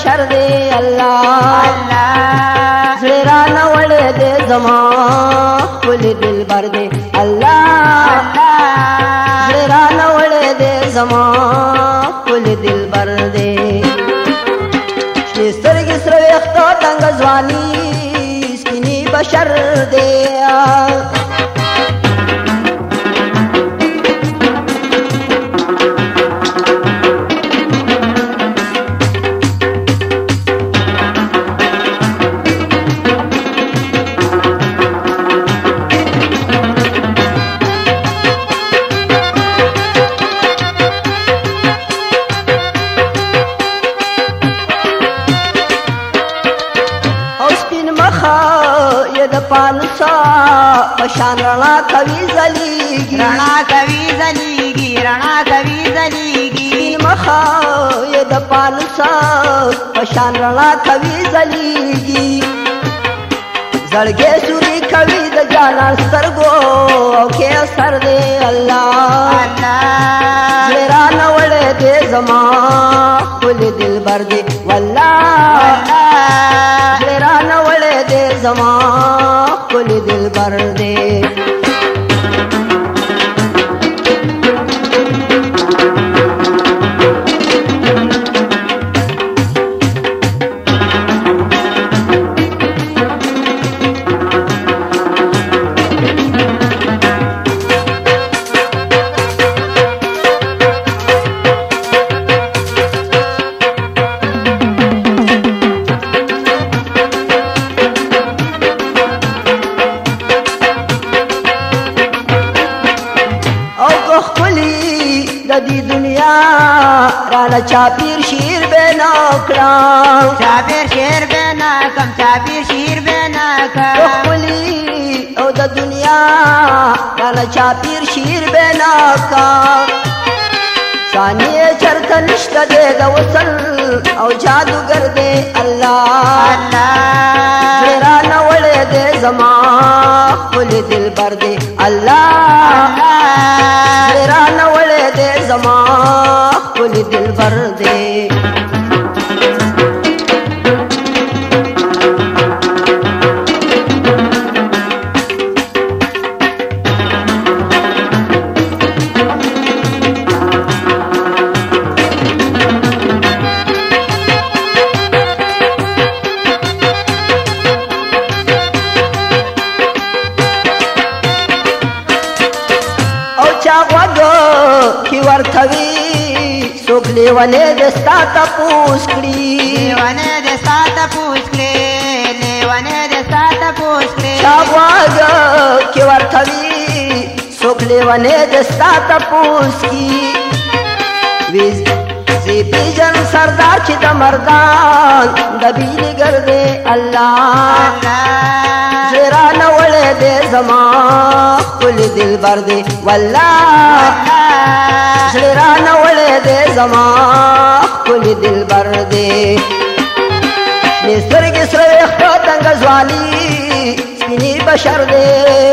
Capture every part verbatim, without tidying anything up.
بشر دے اللہ زړه نوړې دې زما کل دلبر دے اللہ زړه نوړې دې زما کل دلبر دے شنې سترګې سره ویښته تنګ ځواني سپینې بشر دے پانسا پشان رڼا کوي زلیږي رڼا کوي زلیږي رڼا کوي زلیږي سپین مخه یې د پانسا پشان رڼا کوي زلیږي زړګې سوري کوي د جانان سترګو او کې اثر دی الله زړه رانوړې دې زما ښکل دلبر دی والله زړه رانوړې دې زما ښکل دلبر دی دی دنیا رانا چاپیر شیر بینا کرام چاپیر شیر بینا کم چاپیر شیر بینا کم اخلی او دا دنیا رانا چاپیر شیر بینا کام ثانی چرتا نشتا دے دا وصل او جادوگر دے اللہ زیرا نوڑے دے زمان خلی دل بر دے اللہ زیرا نوڑے دے زمان خلی دل بر دے کی ورتوی سوک لیوانے دستا تا پوس کری لیوانے دستا تا پوس کری لیوانے دستا تا پوس کری شاگواگا کی ورتوی سوک لیوانے دستا تا پوس کی ویز زیپی جن سردار چی دا مردان دبیلی گردے اللہ زیرا نوڑے دے زمان کل دل بر دے واللہ زیرا نوڑے دے زمان کل دل بر دے نسترگی سرخت تنگ زوالی سپینی بشر دے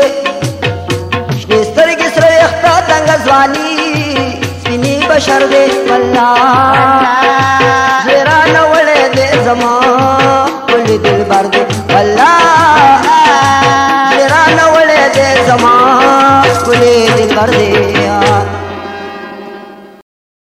نسترگی سرخت تنگ زوالی سپینی بشر دے واللہ زیرا نوڑے دے زمان کل دل بر دے واللہ زیرا نوڑے دے زمان کل دل بر دے